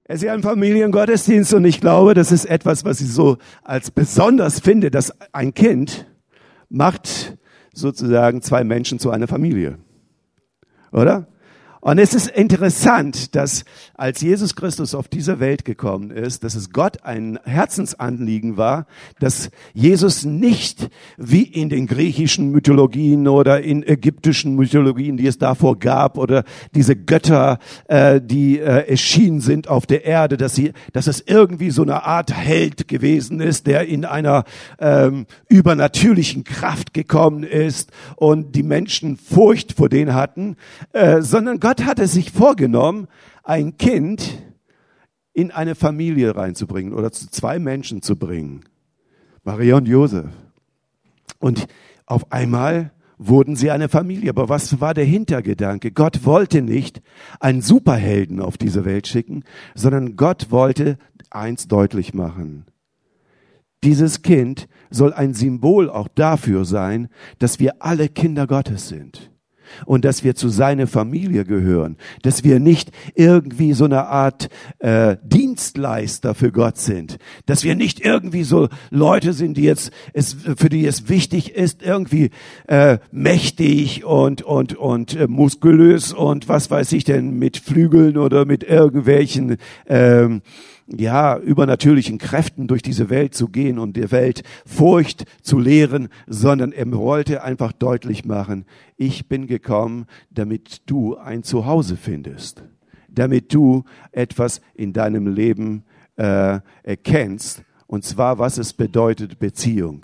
Es ist ja ein Familiengottesdienst und ich glaube, das ist etwas, was ich so als besonders finde, dass ein Kind macht sozusagen zwei Menschen zu einer Familie. Oder? Und es ist interessant, dass als Jesus Christus auf diese Welt gekommen ist, dass es Gott ein Herzensanliegen war, dass Jesus nicht wie in den griechischen Mythologien oder in ägyptischen Mythologien, die es davor gab, oder diese Götter, die erschienen sind auf der Erde, dass es irgendwie so eine Art Held gewesen ist, der in einer übernatürlichen Kraft gekommen ist und die Menschen Furcht vor denen hatten, sondern Gott hatte sich vorgenommen, ein Kind in eine Familie reinzubringen oder zu zwei Menschen zu bringen. Maria und Josef. Und auf einmal wurden sie eine Familie. Aber was war der Hintergedanke? Gott wollte nicht einen Superhelden auf diese Welt schicken, sondern Gott wollte eins deutlich machen. Dieses Kind soll ein Symbol auch dafür sein, dass wir alle Kinder Gottes sind. Und dass wir zu seiner Familie gehören, dass wir nicht irgendwie so eine Art Dienstleister für Gott sind, dass wir nicht irgendwie so Leute sind, für die es wichtig ist, irgendwie mächtig und muskulös und was weiß ich denn, mit Flügeln oder mit irgendwelchen übernatürlichen Kräften durch diese Welt zu gehen und der Welt Furcht zu lehren, sondern er wollte einfach deutlich machen, ich bin gekommen, damit du ein Zuhause findest, damit du etwas in deinem Leben erkennst, und zwar, was es bedeutet, Beziehung.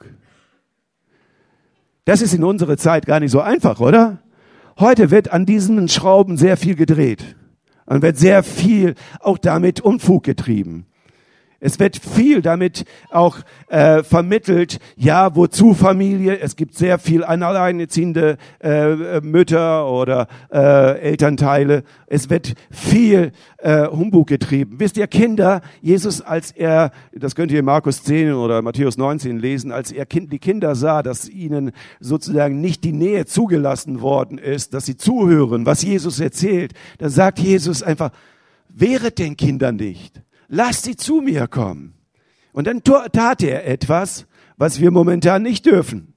Das ist in unserer Zeit gar nicht so einfach, oder? Heute wird an diesen Schrauben sehr viel gedreht. Und wird sehr viel auch damit Unfug getrieben. Es wird viel damit auch vermittelt, ja, wozu Familie? Es gibt sehr viel alleinerziehende Mütter oder Elternteile. Es wird viel Humbug getrieben. Wisst ihr, Kinder, Jesus, als er, das könnt ihr in Markus 10 oder Matthäus 19 lesen, als er die Kinder sah, dass ihnen sozusagen nicht die Nähe zugelassen worden ist, dass sie zuhören, was Jesus erzählt, dann sagt Jesus einfach, wehret den Kindern nicht. Lasst sie zu mir kommen. Und dann tat er etwas, was wir momentan nicht dürfen.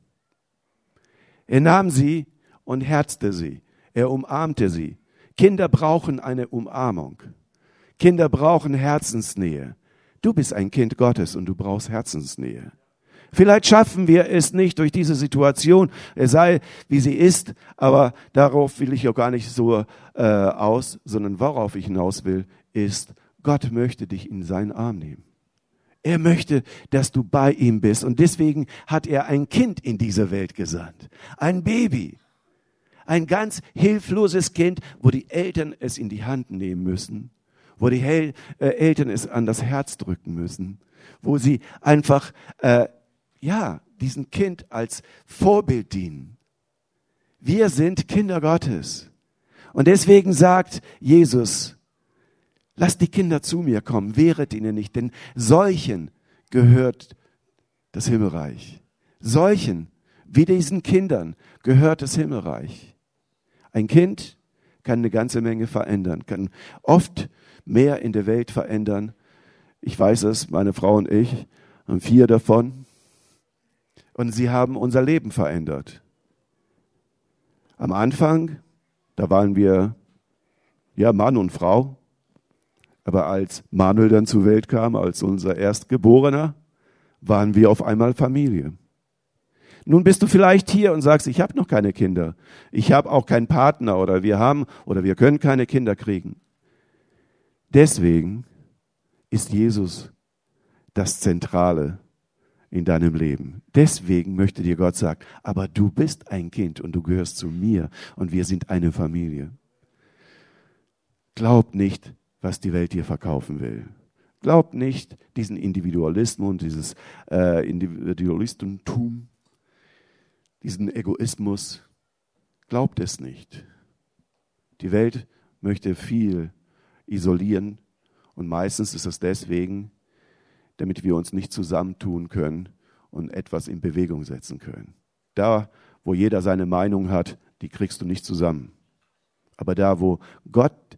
Er nahm sie und herzte sie. Er umarmte sie. Kinder brauchen eine Umarmung. Kinder brauchen Herzensnähe. Du bist ein Kind Gottes und du brauchst Herzensnähe. Vielleicht schaffen wir es nicht durch diese Situation, es sei wie sie ist, aber darauf will ich auch gar nicht so aus, sondern worauf ich hinaus will, ist, Gott möchte dich in seinen Arm nehmen. Er möchte, dass du bei ihm bist. Und deswegen hat er ein Kind in diese Welt gesandt. Ein Baby. Ein ganz hilfloses Kind, wo die Eltern es in die Hand nehmen müssen. Wo die Eltern es an das Herz drücken müssen. Wo sie einfach, diesem Kind als Vorbild dienen. Wir sind Kinder Gottes. Und deswegen sagt Jesus, lasst die Kinder zu mir kommen, wehret ihnen nicht, denn solchen gehört das Himmelreich. Solchen, wie diesen Kindern, gehört das Himmelreich. Ein Kind kann eine ganze Menge verändern, kann oft mehr in der Welt verändern. Ich weiß es, meine Frau und ich haben 4 davon. Und sie haben unser Leben verändert. Am Anfang, da waren wir Mann und Frau. Aber als Manuel dann zur Welt kam, als unser Erstgeborener, waren wir auf einmal Familie. Nun bist du vielleicht hier und sagst, ich habe noch keine Kinder. Ich habe auch keinen Partner oder wir können keine Kinder kriegen. Deswegen ist Jesus das Zentrale in deinem Leben. Deswegen möchte dir Gott sagen, aber du bist ein Kind und du gehörst zu mir und wir sind eine Familie. Glaub nicht, was die Welt dir verkaufen will. Glaub nicht diesen Individualismus und dieses Individualistentum, diesen Egoismus. Glaubt es nicht. Die Welt möchte viel isolieren und meistens ist es deswegen, damit wir uns nicht zusammentun können und etwas in Bewegung setzen können. Da, wo jeder seine Meinung hat, die kriegst du nicht zusammen. Aber da, wo Gott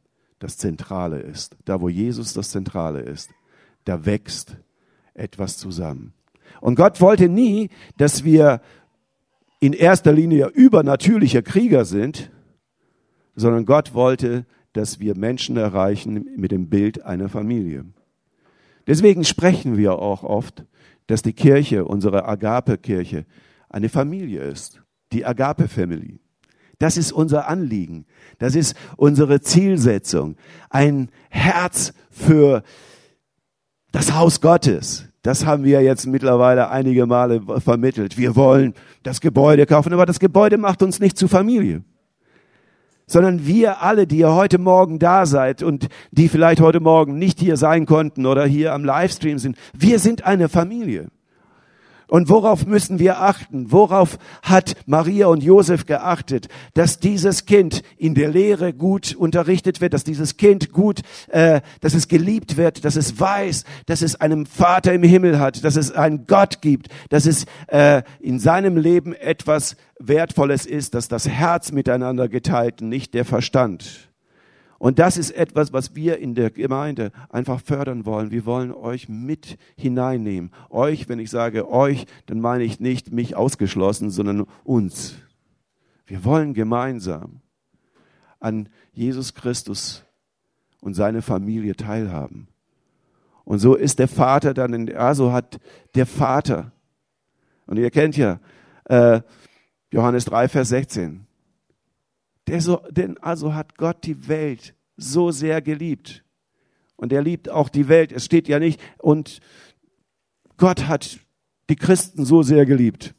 das Zentrale ist, da wo Jesus das Zentrale ist, da wächst etwas zusammen. Und Gott wollte nie, dass wir in erster Linie übernatürliche Krieger sind, sondern Gott wollte, dass wir Menschen erreichen mit dem Bild einer Familie. Deswegen sprechen wir auch oft, dass die Kirche, unsere Agape-Kirche, eine Familie ist, die Agape-Family. Das ist unser Anliegen, das ist unsere Zielsetzung, ein Herz für das Haus Gottes. Das haben wir jetzt mittlerweile einige Male vermittelt. Wir wollen das Gebäude kaufen, aber das Gebäude macht uns nicht zur Familie. Sondern wir alle, die ihr heute Morgen da seid und die vielleicht heute Morgen nicht hier sein konnten oder hier am Livestream sind, wir sind eine Familie. Und worauf müssen wir achten? Worauf hat Maria und Josef geachtet? Dass dieses Kind in der Lehre gut unterrichtet wird, dass dieses Kind gut, dass es geliebt wird, dass es weiß, dass es einen Vater im Himmel hat, dass es einen Gott gibt, dass es in seinem Leben etwas Wertvolles ist, dass das Herz miteinander geteilt, nicht der Verstand. Und das ist etwas, was wir in der Gemeinde einfach fördern wollen. Wir wollen euch mit hineinnehmen. Euch, wenn ich sage euch, dann meine ich nicht mich ausgeschlossen, sondern uns. Wir wollen gemeinsam an Jesus Christus und seine Familie teilhaben. Und so ist der Vater dann, so hat der Vater, und ihr kennt ja Johannes 3, Vers 16, denn also hat Gott die Welt so sehr geliebt. Und er liebt auch die Welt. Es steht ja nicht, und Gott hat die Christen so sehr geliebt.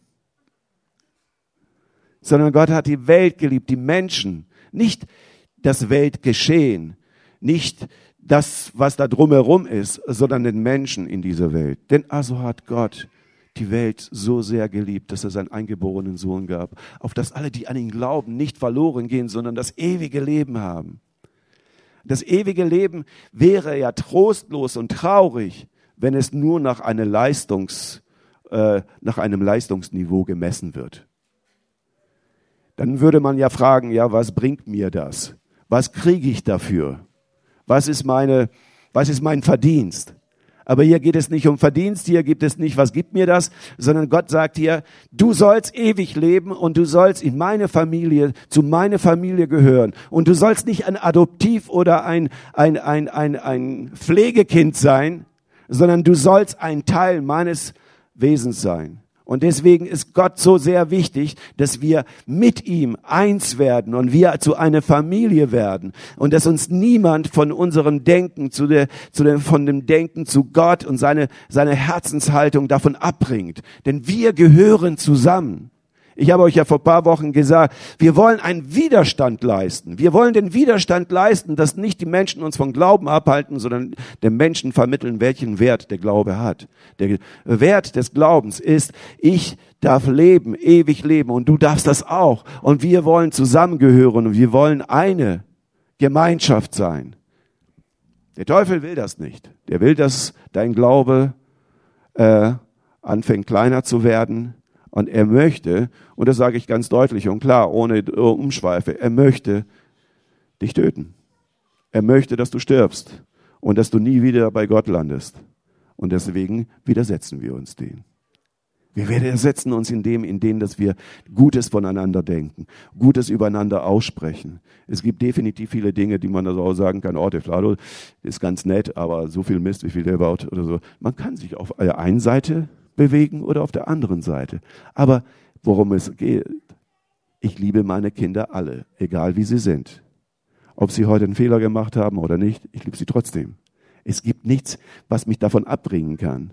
Sondern Gott hat die Welt geliebt, die Menschen. Nicht das Weltgeschehen, nicht das, was da drumherum ist, sondern den Menschen in dieser Welt. Denn also hat Gott die Welt so sehr geliebt, dass er seinen eingeborenen Sohn gab, auf dass alle, die an ihn glauben, nicht verloren gehen, sondern das ewige Leben haben. Das ewige Leben wäre ja trostlos und traurig, wenn es nur nach einem Leistungsniveau gemessen wird. Dann würde man ja fragen, ja, was bringt mir das? Was kriege ich dafür? Was ist mein Verdienst? Aber hier geht es nicht um Verdienst, hier gibt es nicht, was gibt mir das, sondern Gott sagt hier, du sollst ewig leben und du sollst in meine Familie, zu meiner Familie gehören. Und du sollst nicht ein Adoptiv oder ein Pflegekind sein, sondern du sollst ein Teil meines Wesens sein. Und deswegen ist Gott so sehr wichtig, dass wir mit ihm eins werden und wir zu einer Familie werden und dass uns niemand von unserem Denken von dem Denken zu Gott und seine Herzenshaltung davon abbringt. Denn wir gehören zusammen. Ich habe euch ja vor ein paar Wochen gesagt, wir wollen einen Widerstand leisten. Wir wollen den Widerstand leisten, dass nicht die Menschen uns vom Glauben abhalten, sondern den Menschen vermitteln, welchen Wert der Glaube hat. Der Wert des Glaubens ist, ich darf leben, ewig leben und du darfst das auch. Und wir wollen zusammengehören und wir wollen eine Gemeinschaft sein. Der Teufel will das nicht. Der will, dass dein Glaube anfängt kleiner zu werden. Und er möchte, und das sage ich ganz deutlich und klar, ohne Umschweife, er möchte dich töten. Er möchte, dass du stirbst und dass du nie wieder bei Gott landest. Und deswegen widersetzen wir uns dem. Wir widersetzen uns in dem, dass wir Gutes voneinander denken, Gutes übereinander aussprechen. Es gibt definitiv viele Dinge, die man also auch sagen kann, oh, der Flado ist ganz nett, aber so viel Mist, wie viel der baut oder so. Man kann sich auf der einen Seite bewegen oder auf der anderen Seite. Aber worum es geht, ich liebe meine Kinder alle, egal wie sie sind. Ob sie heute einen Fehler gemacht haben oder nicht, ich liebe sie trotzdem. Es gibt nichts, was mich davon abbringen kann.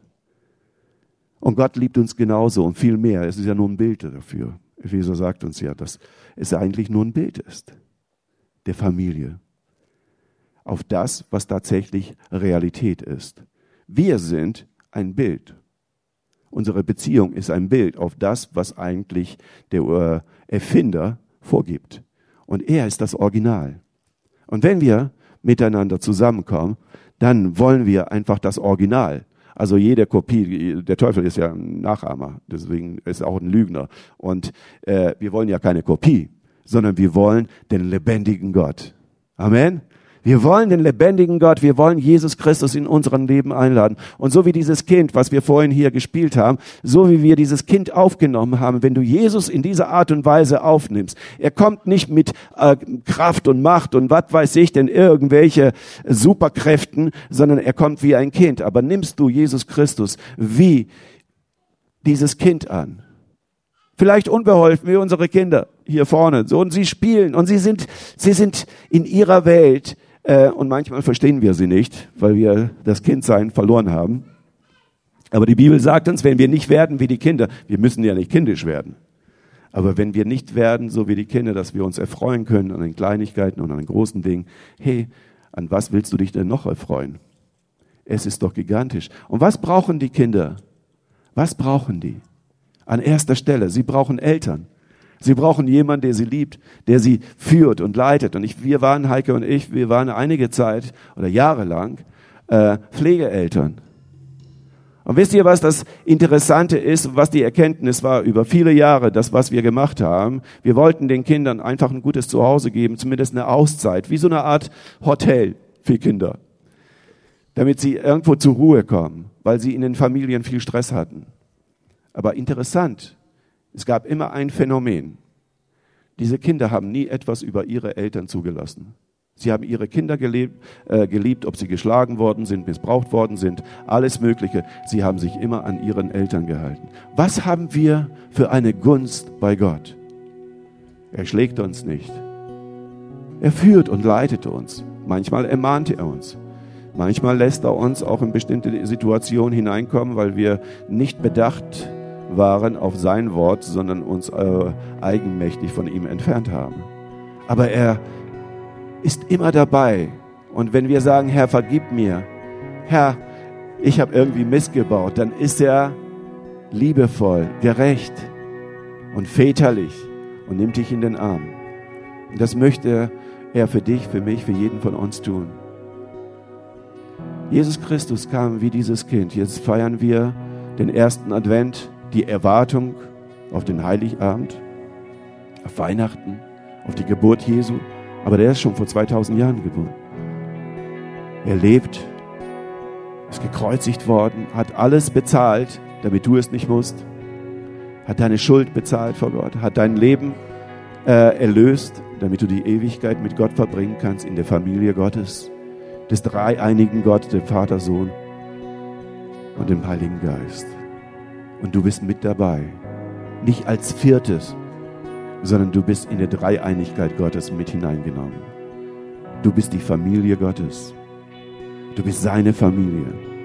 Und Gott liebt uns genauso und viel mehr. Es ist ja nur ein Bild dafür. Epheser sagt uns ja, dass es eigentlich nur ein Bild ist der Familie. Auf das, was tatsächlich Realität ist. Wir sind ein Bild. Unsere Beziehung ist ein Bild auf das, was eigentlich der Erfinder vorgibt. Und er ist das Original. Und wenn wir miteinander zusammenkommen, dann wollen wir einfach das Original. Also jede Kopie, der Teufel ist ja ein Nachahmer, deswegen ist er auch ein Lügner. Und wir wollen ja keine Kopie, sondern wir wollen den lebendigen Gott. Amen. Wir wollen den lebendigen Gott, wir wollen Jesus Christus in unserem Leben einladen. Und so wie dieses Kind, was wir vorhin hier gespielt haben, so wie wir dieses Kind aufgenommen haben, wenn du Jesus in dieser Art und Weise aufnimmst, er kommt nicht mit Kraft und Macht und was weiß ich denn, irgendwelche Superkräften, sondern er kommt wie ein Kind. Aber nimmst du Jesus Christus wie dieses Kind an? Vielleicht unbeholfen wie unsere Kinder hier vorne. So, und sie spielen und sie sind in ihrer Welt. Und manchmal verstehen wir sie nicht, weil wir das Kindsein verloren haben. Aber die Bibel sagt uns, wenn wir nicht werden wie die Kinder, wir müssen ja nicht kindisch werden. Aber wenn wir nicht werden, so wie die Kinder, dass wir uns erfreuen können an den Kleinigkeiten und an den großen Dingen, hey, an was willst du dich denn noch erfreuen? Es ist doch gigantisch. Und was brauchen die Kinder? Was brauchen die? An erster Stelle, sie brauchen Eltern. Sie brauchen jemanden, der sie liebt, der sie führt und leitet. Und Heike und ich, wir waren einige Zeit oder jahrelang Pflegeeltern. Und wisst ihr, was das Interessante ist, was die Erkenntnis war über viele Jahre, das, was wir gemacht haben? Wir wollten den Kindern einfach ein gutes Zuhause geben, zumindest eine Auszeit, wie so eine Art Hotel für Kinder, damit sie irgendwo zur Ruhe kommen, weil sie in den Familien viel Stress hatten. Aber interessant, es gab immer ein Phänomen. Diese Kinder haben nie etwas über ihre Eltern zugelassen. Sie haben ihre Kinder geliebt, ob sie geschlagen worden sind, missbraucht worden sind, alles Mögliche. Sie haben sich immer an ihren Eltern gehalten. Was haben wir für eine Gunst bei Gott? Er schlägt uns nicht. Er führt und leitet uns. Manchmal ermahnt er uns. Manchmal lässt er uns auch in bestimmte Situationen hineinkommen, weil wir nicht bedacht waren auf sein Wort, sondern uns eigenmächtig von ihm entfernt haben. Aber er ist immer dabei. Und wenn wir sagen, Herr, vergib mir, Herr, ich habe irgendwie Mist gebaut, dann ist er liebevoll, gerecht und väterlich und nimmt dich in den Arm. Und das möchte er für dich, für mich, für jeden von uns tun. Jesus Christus kam wie dieses Kind. Jetzt feiern wir den ersten Advent, die Erwartung auf den Heiligabend, auf Weihnachten, auf die Geburt Jesu. Aber der ist schon vor 2000 Jahren geboren. Er lebt, ist gekreuzigt worden, hat alles bezahlt, damit du es nicht musst, hat deine Schuld bezahlt vor Gott, hat dein Leben erlöst, damit du die Ewigkeit mit Gott verbringen kannst in der Familie Gottes, des dreieinigen Gott, dem Vater, Sohn und dem Heiligen Geist. Und du bist mit dabei. Nicht als Viertes, sondern du bist in der Dreieinigkeit Gottes mit hineingenommen. Du bist die Familie Gottes. Du bist seine Familie.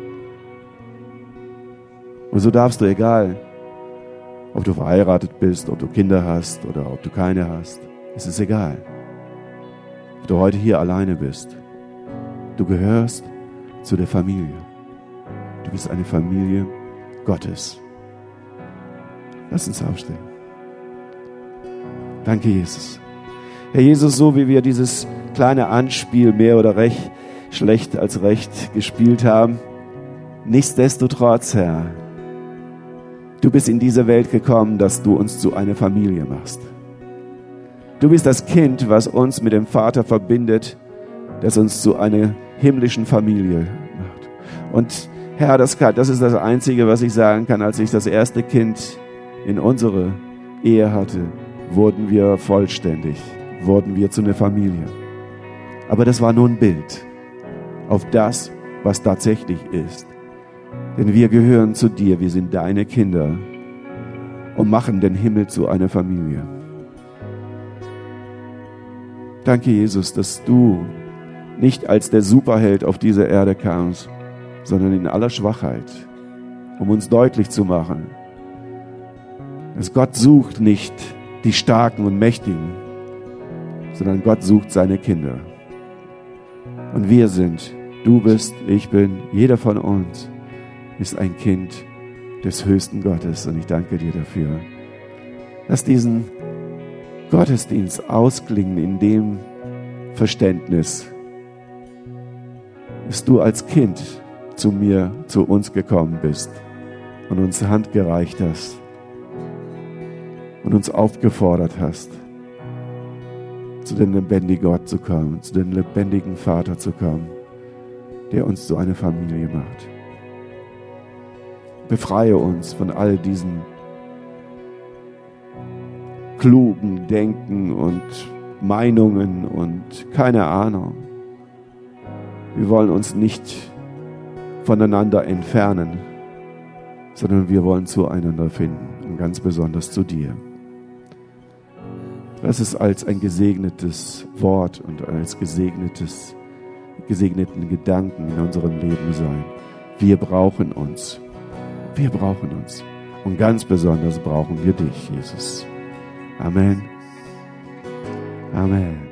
Und so darfst du, egal, ob du verheiratet bist, ob du Kinder hast oder ob du keine hast, es ist egal. Ob du heute hier alleine bist, du gehörst zu der Familie. Du bist eine Familie Gottes. Lass uns aufstehen. Danke, Jesus. Herr Jesus, so wie wir dieses kleine Anspiel mehr oder recht, schlecht als recht gespielt haben, nichtsdestotrotz, Herr, du bist in diese Welt gekommen, dass du uns zu einer Familie machst. Du bist das Kind, was uns mit dem Vater verbindet, das uns zu einer himmlischen Familie macht. Und Herr, das ist das Einzige, was ich sagen kann. Als ich das erste Kind in unsere Ehe hatte, wurden wir vollständig, wurden wir zu einer Familie. Aber das war nur ein Bild auf das, was tatsächlich ist. Denn wir gehören zu dir, wir sind deine Kinder und machen den Himmel zu einer Familie. Danke, Jesus, dass du nicht als der Superheld auf diese Erde kamst, sondern in aller Schwachheit, um uns deutlich zu machen, dass Gott sucht nicht die Starken und Mächtigen, sondern Gott sucht seine Kinder. Und wir sind, du bist, ich bin, jeder von uns ist ein Kind des höchsten Gottes. Und ich danke dir dafür. Lass diesen Gottesdienst ausklingen in dem Verständnis, dass du als Kind zu uns gekommen bist und uns Hand gereicht hast und uns aufgefordert hast, zu dem lebendigen Gott zu kommen, zu dem lebendigen Vater zu kommen, der uns zu einer Familie macht. Befreie uns von all diesen klugen Denken und Meinungen und keine Ahnung. Wir wollen uns nicht voneinander entfernen, sondern wir wollen zueinander finden und ganz besonders zu dir. Lass es als ein gesegnetes Wort und als gesegneten Gedanken in unserem Leben sein. Wir brauchen uns. Wir brauchen uns. Und ganz besonders brauchen wir dich, Jesus. Amen. Amen.